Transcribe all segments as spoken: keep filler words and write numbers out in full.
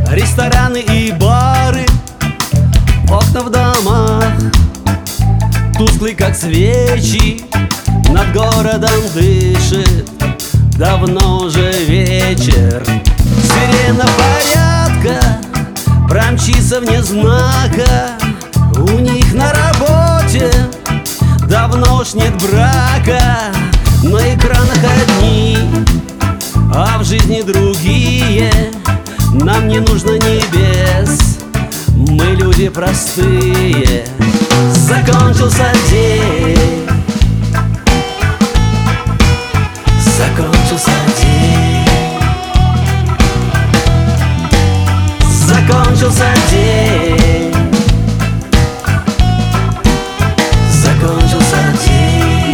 Рестораны и бары, окна в домах, тусклый как свечи, над городом дышит давно уже вечер. Сирена порядка промчится вне знака, у них на работе давно уж нет брака. На экранах одни, а в жизни другие. Нам не нужно небес, мы люди простые. Закончился день, закончился день, закончился день, закончился день.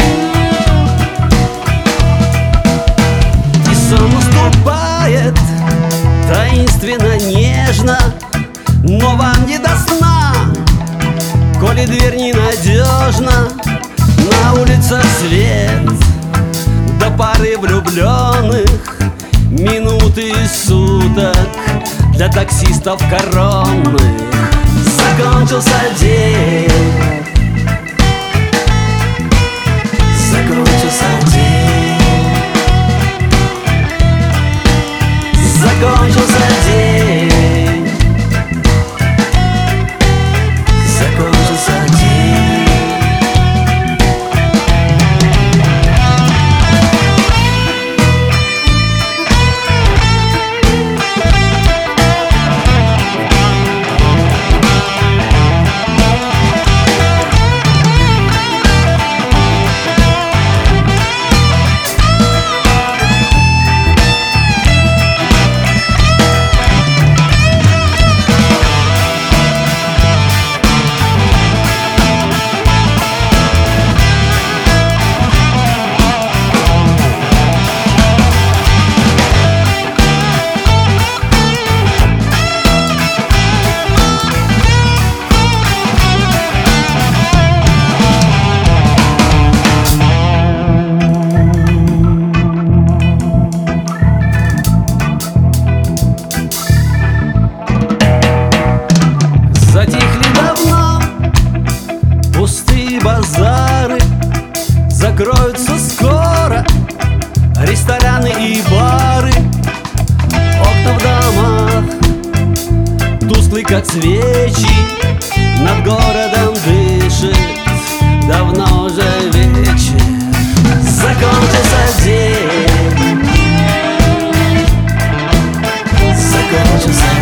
И сон наступает таинственно, нежно, но вам не до сна, коли дверь ненадежна. На улицах свет, до пары влюбленных, минуты и суток для таксистов коронных. Закончился день, закончился день, закончился день, закончился день. Затихли давно пустые базары, закроются скоро рестораны и бары. Окна в домах, тусклый как свечи, над городом дышит давно уже вечер. Закончился день, закончился